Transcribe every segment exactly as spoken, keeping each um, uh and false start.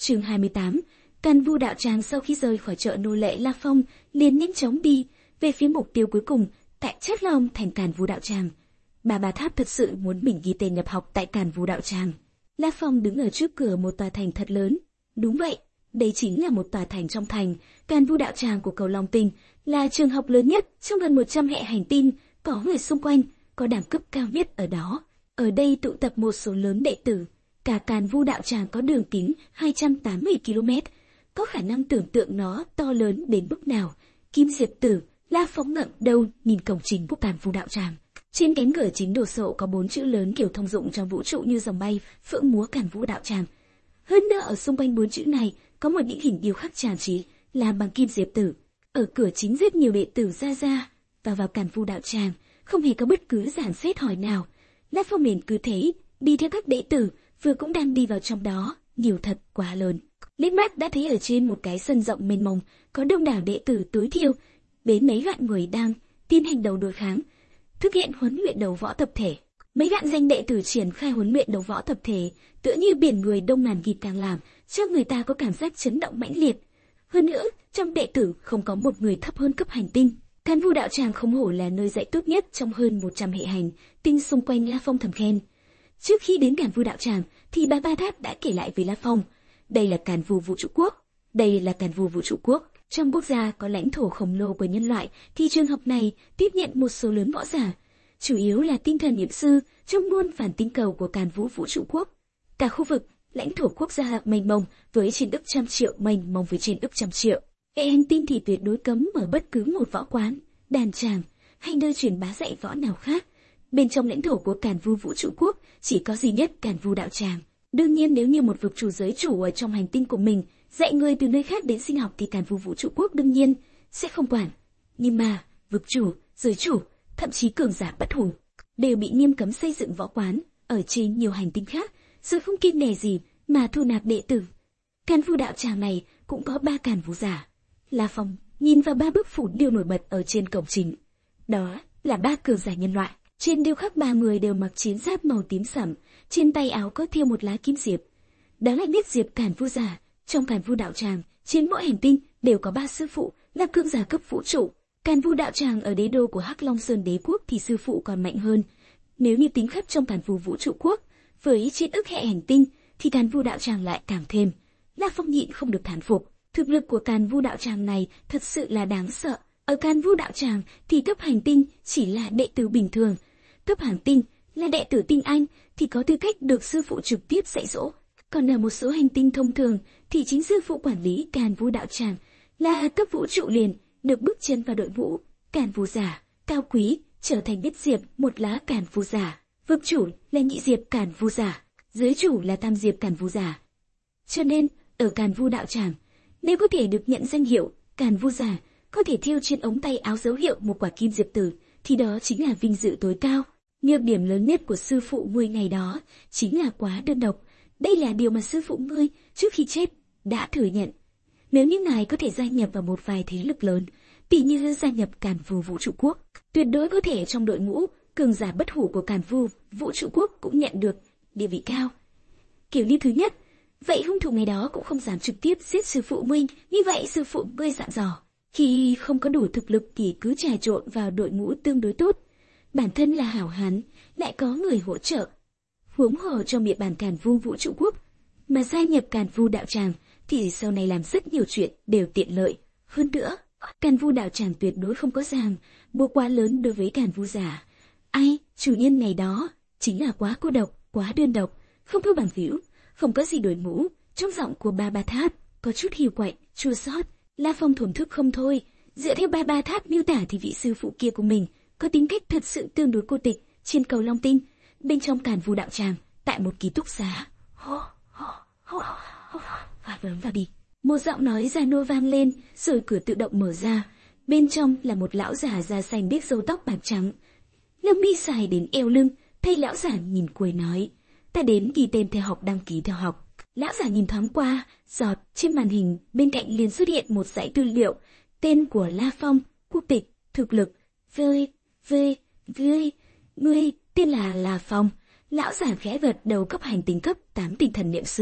Chương hai mươi tám. Càn Vu đạo tràng sau khi rời khỏi chợ nô lệ La Phong, liền nhanh chóng đi về phía mục tiêu cuối cùng, tại Trát Long thành Càn Vu đạo tràng. Bà Bà Tháp thật sự muốn mình ghi tên nhập học tại Càn Vu đạo tràng. La Phong đứng ở trước cửa một tòa thành thật lớn. Đúng vậy, đây chính là một tòa thành trong thành. Càn Vu đạo tràng của cầu Long Tinh là trường học lớn nhất trong gần một trăm hệ hành tinh, có người xung quanh, có đẳng cấp cao nhất ở đó. Ở đây tụ tập một số lớn đệ tử. Cả Càn Vu đạo tràng có đường kính hai trăm tám mươi ki lô mét, có khả năng tưởng tượng nó to lớn đến mức nào. Kim Diệp Tử, La Phong ngẩng đầu nhìn cổng chính của Càn Vu đạo tràng. Trên cánh cửa chính đồ sộ có bốn chữ lớn kiểu thông dụng trong vũ trụ như dòng bay, phượng múa Càn Vu đạo tràng. Hơn nữa ở xung quanh bốn chữ này có một những hình điêu khắc trang trí làm bằng kim diệp tử. Ở cửa chính rất nhiều đệ tử ra ra và vào Càn Vu đạo tràng, không hề có bất cứ dàn xếp hỏi nào. La Phong liền cứ thế đi theo các đệ tử, vừa cũng đang đi vào trong đó, nhiều thật quá lớn. Liếc mắt đã thấy ở trên một cái sân rộng mênh mông có đông đảo đệ tử tối thiểu đến mấy vạn người đang tiến hành đấu đối kháng, thực hiện huấn luyện đấu võ tập thể. Mấy vạn danh đệ tử triển khai huấn luyện đấu võ tập thể, tựa như biển người đông ngàn nghịt càng làm cho người ta có cảm giác chấn động mãnh liệt. Hơn nữa, trong đệ tử không có một người thấp hơn cấp hành tinh. Càn Vu đạo tràng không hổ là nơi dạy tốt nhất trong hơn một trăm hệ hành tinh xung quanh. La Phong thầm khen. Trước khi đến Càn Vu đạo tràng thì Bà Ba Tháp đã kể lại với La Phong, đây là Càn Vu vũ trụ quốc, đây là Càn Vu vũ trụ quốc. Trong quốc gia có lãnh thổ khổng lồ của nhân loại thì trường học này tiếp nhận một số lớn võ giả, chủ yếu là tinh thần niệm sư trong muôn vàn tinh cầu của Càn Vu vũ trụ quốc. Cả khu vực lãnh thổ quốc gia mênh mông với trên ức trăm triệu, mênh mông với trên ức trăm triệu. Hệ hành tinh thì tuyệt đối cấm mở bất cứ một võ quán, đàn tràng hay nơi truyền bá dạy võ nào khác. Bên trong lãnh thổ của Càn Vu vũ trụ quốc chỉ có duy nhất Càn Vu đạo tràng. Đương nhiên nếu như một vực chủ giới chủ ở trong hành tinh của mình dạy người từ nơi khác đến xin học thì Càn Vu vũ trụ quốc đương nhiên sẽ không quản. Nhưng mà vực chủ, giới chủ, thậm chí cường giả bất hủ đều bị nghiêm cấm xây dựng võ quán ở trên nhiều hành tinh khác, rồi không kiêng nể gì mà thu nạp đệ tử. Càn Vu đạo tràng này cũng có ba Càn Vu giả. La Phong nhìn vào ba bức phủ điêu nổi bật ở trên cổng chính. Đó là ba cường giả nhân loại. Trên điêu khắc ba người đều mặc chiến giáp màu tím sẫm, trên tay áo có thêu một lá kim diệp. Đó là nét diệp Càn Vu giả. Trong Càn Vu đạo tràng, trên mỗi hành tinh đều có ba sư phụ là cường giả cấp vũ trụ. Càn Vu đạo tràng ở đế đô của Hắc Long Sơn đế quốc thì sư phụ còn mạnh hơn. Nếu như tính khắp trong Càn Vu vũ trụ quốc, với trên ức hệ hành tinh thì Càn Vu đạo tràng lại càng thêm. La Phong nhịn không được thán phục, thực lực của Càn Vu đạo tràng này thật sự là đáng sợ. Ở Càn Vu đạo tràng thì cấp hành tinh chỉ là đệ tử bình thường, cấp hành tinh là đệ tử tinh anh thì có tư cách được sư phụ trực tiếp dạy dỗ. Còn ở một số hành tinh thông thường thì chính sư phụ quản lý Càn Vu đạo tràng là cấp vũ trụ liền, được bước chân vào đội ngũ Càn Vu giả, cao quý, trở thành nhất diệp một lá Càn Vu giả. Vực chủ là nhị diệp Càn Vu giả, giới chủ là tam diệp Càn Vu giả. Cho nên ở Càn Vu đạo tràng, nếu có thể được nhận danh hiệu Càn Vu giả, có thể thêu trên ống tay áo dấu hiệu một quả kim diệp tử, thì đó chính là vinh dự tối cao. Nhược điểm lớn nhất của sư phụ ngươi ngày đó chính là quá đơn độc. Đây là điều mà sư phụ ngươi trước khi chết đã thừa nhận. Nếu như ngài có thể gia nhập vào một vài thế lực lớn, tỷ như gia nhập Càn Vu vũ trụ quốc, tuyệt đối có thể trong đội ngũ cường giả bất hủ của Càn Vu vũ trụ quốc cũng nhận được địa vị cao. Kiểu như thứ nhất, vậy hung thủ ngày đó cũng không dám trực tiếp giết sư phụ mình. Như vậy sư phụ ngươi dặn dò, khi không có đủ thực lực thì cứ trà trộn vào đội ngũ tương đối tốt. Bản thân là hảo hán, lại có người hỗ trợ. Huống hồ trong địa bàn Càn Vu vũ trụ quốc, mà gia nhập Càn Vu đạo tràng thì sau này làm rất nhiều chuyện đều tiện lợi. Hơn nữa, Càn Vu đạo tràng tuyệt đối không có ràng buộc quá lớn đối với Càn Vu giả. Ai, chủ nhân ngày đó chính là quá cô độc, quá đơn độc, không có bằng hữu, không có gì đổi mũ. Trong giọng của Bà Ba Tháp có chút hiu quạnh, chua xót. La Phong thổn thức không thôi. Dựa theo Bà Ba Tháp miêu tả thì vị sư phụ kia của mình có tính cách thật sự tương đối cô tịch. Trên cầu Long Tinh, bên trong Càn Vu đạo tràng, tại một ký túc xá, hô hô hô hô và vớm vào đi. Một giọng nói già nua vang lên, rồi cửa tự động mở ra. Bên trong là một lão già da xanh biếc, râu tóc bạc trắng, lông mi dài đến eo lưng. Thấy lão già nhìn cười nói, ta đến ghi tên theo học, đăng ký theo học. Lão già nhìn thoáng qua, giọt trên màn hình bên cạnh liền xuất hiện một dãy tư liệu, tên của La Phong, quốc tịch, thực lực, v v v ngươi tên là La Phong. Lão già khẽ gật đầu, cấp hành tinh cấp tám tinh thần niệm sư.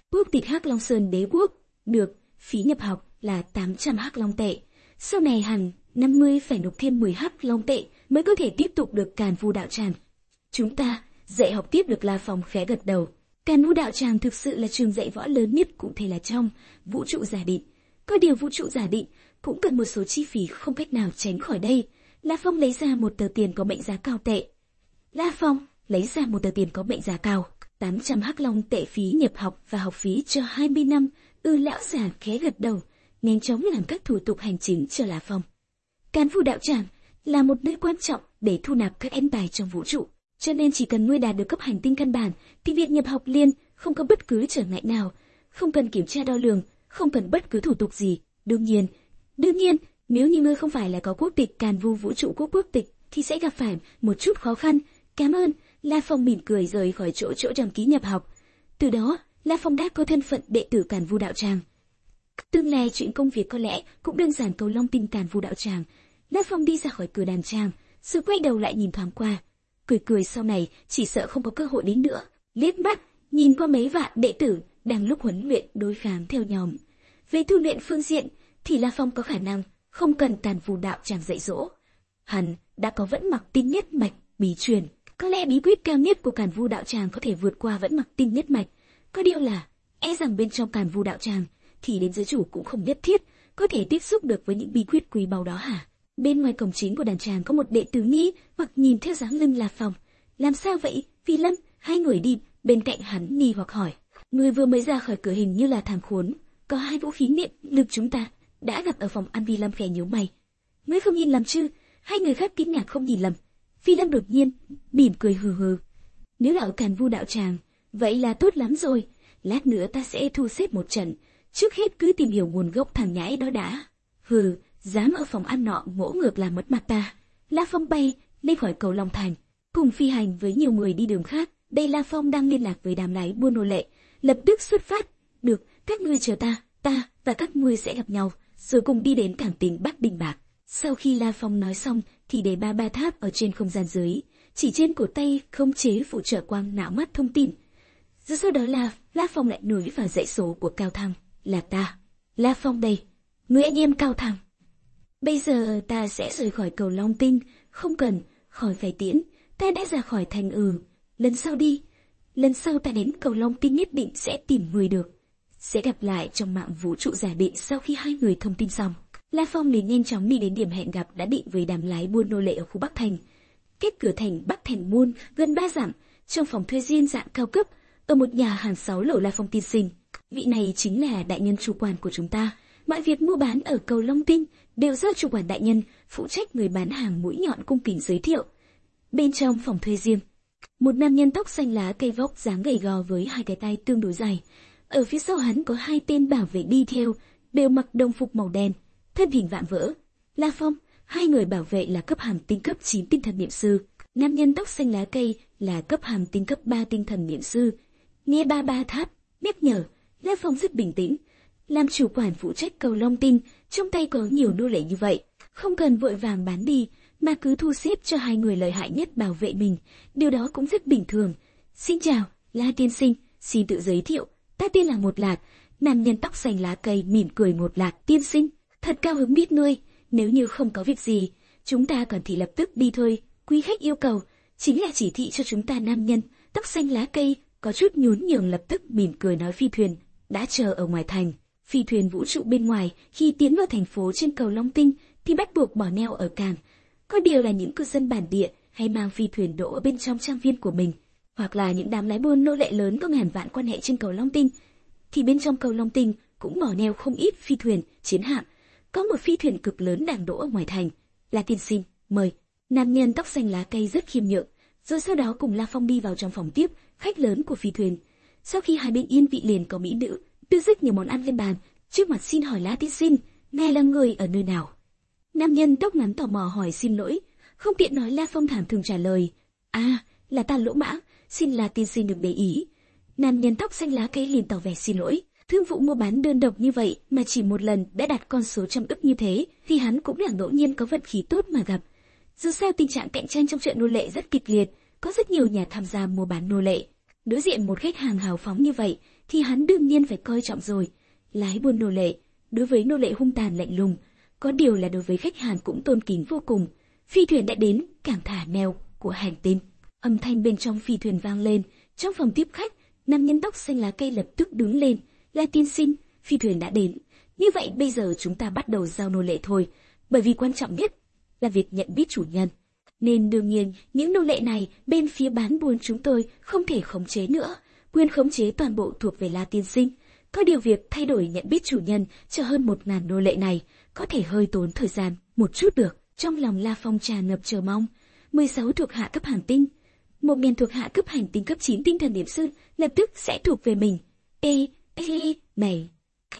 Quốc tịch Hắc Long Sơn Đế quốc, được, phí nhập học là tám trăm Hắc Long tệ. Sau này hẳn năm mươi phải nộp thêm mười Hắc Long tệ mới có thể tiếp tục được Càn Vu đạo tràng. Chúng ta dạy học tiếp được. La Phong khẽ gật đầu. Càn Vu đạo tràng thực sự là trường dạy võ lớn nhất, cụ thể là trong vũ trụ giả định. Có điều vũ trụ giả định cũng cần một số chi phí không cách nào tránh khỏi đây. La Phong lấy ra một tờ tiền có mệnh giá cao tệ. La Phong lấy ra một tờ tiền có mệnh giá cao, tám trăm Hắc Long tệ phí nhập học và học phí cho hai mươi năm. Ư lão già khẽ gật đầu, nhanh chóng làm các thủ tục hành chính cho La Phong. Càn Vu đạo tràng là một nơi quan trọng để thu nạp các thiên tài trong vũ trụ, cho nên chỉ cần ngươi đạt được cấp hành tinh căn bản thì việc nhập học liền không có bất cứ trở ngại nào, không cần kiểm tra đo lường, không cần bất cứ thủ tục gì. Đương nhiên, đương nhiên, nếu như ngươi không phải là có quốc tịch Càn Vu vũ trụ quốc quốc tịch thì sẽ gặp phải một chút khó khăn. Cảm ơn. La Phong mỉm cười rời khỏi chỗ chỗ đăng ký nhập học. Từ đó, La Phong đã có thân phận đệ tử Càn Vu đạo tràng. Tương lai chuyện công việc có lẽ cũng đơn giản. Cầu Long Tinh Càn Vu đạo tràng. La Phong đi ra khỏi cửa đàn tràng, rồi quay đầu lại nhìn thoáng qua, cười cười sau này chỉ sợ không có cơ hội đến nữa. Liếc mắt nhìn qua mấy vạn đệ tử đang lúc huấn luyện đối kháng theo nhóm. Về tu luyện phương diện thì La Phong có khả năng không cần Càn Vu đạo tràng dạy dỗ. Hắn đã có Vẫn Mặc Tinh Nhất Mạch bí truyền. Có lẽ bí quyết cao nhất của Càn Vu đạo tràng có thể vượt qua Vẫn Mặc Tinh Nhất Mạch. Có điều là, e rằng bên trong Càn Vu đạo tràng thì đến giới chủ cũng không nhất thiết có thể tiếp xúc được với những bí quyết quý báu đó hả? Bên ngoài cổng chính của đàn tràng có một đệ tử nghĩ hoặc nhìn theo dáng lưng La Phong. Làm sao vậy, Phi Lâm? Hai người đi bên cạnh hắn nghi hoặc hỏi. Người vừa mới ra khỏi cửa hình như là Thảm Khốn. Có hai vũ khí niệm lực chúng ta đã gặp ở phòng ăn. Phi Lâm khẽ nhíu mày. Ngươi không nhìn lầm chứ? Hai người khác kinh ngạc không nhìn lầm. Phi Lâm đột nhiên mỉm cười hừ hừ. Nếu là ở Càn Vu đạo tràng, vậy là tốt lắm rồi. Lát nữa ta sẽ thu xếp một trận. Trước hết cứ tìm hiểu nguồn gốc thằng nhãi đó đã. Hừ, dám ở phòng ăn nọ ngỗ ngược làm mất mặt ta. La Phong bay lên khỏi cầu Long Thành, cùng phi hành với nhiều người đi đường khác. Đây La Phong đang liên lạc với đám lái buôn nô lệ, lập tức xuất phát. Được, các ngươi chờ ta, ta và các ngươi sẽ gặp nhau, rồi cùng đi đến cảng tỉnh Bắc Đình Bạc. Sau khi La Phong nói xong, thì để ba ba tháp ở trên không gian dưới, chỉ trên cổ tay không chế phụ trợ quang não mắt thông tin. Rồi sau đó là La Phong lại nối vào dãy số của Cao Thăng, là ta, La Phong đây, người anh em Cao Thăng. Bây giờ ta sẽ rời khỏi cầu Long Tinh, không cần, khỏi phải tiễn, ta đã ra khỏi thành. Ừ, lần sau đi, lần sau ta đến cầu Long Tinh nhất định sẽ tìm người được. Sẽ gặp lại trong mạng vũ trụ giả định. Sau khi hai người thông tin xong, La Phong liền nhanh chóng đi đến điểm hẹn gặp đã định với đám lái buôn nô lệ ở khu Bắc Thành. Cách cửa thành Bắc Thành Môn gần ba dặm, trong phòng thuê riêng dạng cao cấp, ở một nhà hàng sáu lầu. La Phong tiên sinh, vị này chính là đại nhân chủ quản của chúng ta. Mọi việc mua bán ở cầu Long Tinh đều do chủ quản đại nhân phụ trách. Người bán hàng mũi nhọn cung kính giới thiệu. Bên trong phòng thuê riêng, một nam nhân tóc xanh lá cây, vóc dáng gầy gò với hai cái tay tương đối dài. Ở phía sau hắn có hai tên bảo vệ đi theo, đều mặc đồng phục màu đen, thân hình vạm vỡ. La Phong, hai người bảo vệ là cấp hàm tinh cấp chín tinh thần niệm sư. Nam nhân tóc xanh lá cây là cấp hàm tinh cấp ba tinh thần niệm sư. Nghe ba ba tháp nhắc nhở, La Phong rất bình tĩnh. Làm chủ quản phụ trách cầu Long Tinh, trong tay có nhiều nô lệ như vậy, không cần vội vàng bán đi, mà cứ thu xếp cho hai người lợi hại nhất bảo vệ mình. Điều đó cũng rất bình thường. Xin chào, La tiên sinh, xin tự giới thiệu. Ta tên là Một Lạc. Nam nhân tóc xanh lá cây mỉm cười. Một Lạc tiên sinh, thật cao hứng biết ngươi. Nếu như không có việc gì, chúng ta cần thì lập tức đi thôi. Quý khách yêu cầu chính là chỉ thị cho chúng ta. Nam nhân tóc xanh lá cây có chút nhún nhường, lập tức mỉm cười nói phi thuyền đã chờ ở ngoài thành. Phi thuyền vũ trụ bên ngoài khi tiến vào thành phố trên cầu Long Tinh thì bắt buộc bỏ neo ở cảng. Có điều là những cư dân bản địa hay mang phi thuyền đỗ ở bên trong trang viên của mình, hoặc là những đám lái buôn nô lệ lớn có ngàn vạn quan hệ trên cầu Long Tinh, thì bên trong cầu Long Tinh cũng bỏ neo không ít phi thuyền, chiến hạm. Có một phi thuyền cực lớn đang đỗ ở ngoài thành. La tiên sinh, mời. Nam nhân tóc xanh lá cây rất khiêm nhượng, rồi sau đó cùng La Phong đi vào trong phòng tiếp khách lớn của phi thuyền. Sau khi hai bên yên vị liền có mỹ nữ đưa rất nhiều món ăn lên bàn. Trước mặt xin hỏi La tiên sinh, ngài là người ở nơi nào? Nam nhân tóc ngắn tò mò hỏi. Xin lỗi, không tiện nói. La Phong thản thường trả lời. À, là ta lỗ mãng, xin La tiên sinh đừng để ý. Nam nhân tóc xanh lá cây liền tỏ vẻ xin lỗi. Thương vụ mua bán đơn độc như vậy mà chỉ một lần đã đạt con số trăm ức như thế, thì hắn cũng là ngẫu nhiên có vận khí tốt mà gặp. Dù sao tình trạng cạnh tranh trong chợ nô lệ rất kịch liệt, có rất nhiều nhà tham gia mua bán nô lệ. Đối diện một khách hàng hào phóng như vậy thì hắn đương nhiên phải coi trọng rồi. Lái buôn nô lệ, đối với nô lệ hung tàn lạnh lùng, có điều là đối với khách hàng cũng tôn kính vô cùng. Phi thuyền đã đến, cảng thả neo của hành tinh. Âm thanh bên trong phi thuyền vang lên. Trong phòng tiếp khách, nam nhân tóc xanh lá cây lập tức đứng lên. La tiên sinh, phi thuyền đã đến. Như vậy bây giờ chúng ta bắt đầu giao nô lệ thôi. Bởi vì quan trọng nhất là việc nhận biết chủ nhân. Nên đương nhiên, những nô lệ này bên phía bán buôn chúng tôi không thể khống chế nữa. Quyền khống chế toàn bộ thuộc về La tiên sinh. Có điều việc thay đổi nhận biết chủ nhân cho hơn một ngàn nô lệ này có thể hơi tốn thời gian một chút được. Trong lòng La Phong tràn ngập chờ mong. mười sáu thuộc hạ cấp hành tinh, một nghìn thuộc hạ cấp hành tinh cấp chín tinh thần điểm sư lập tức sẽ thuộc về mình. Ê, ê, ê, này,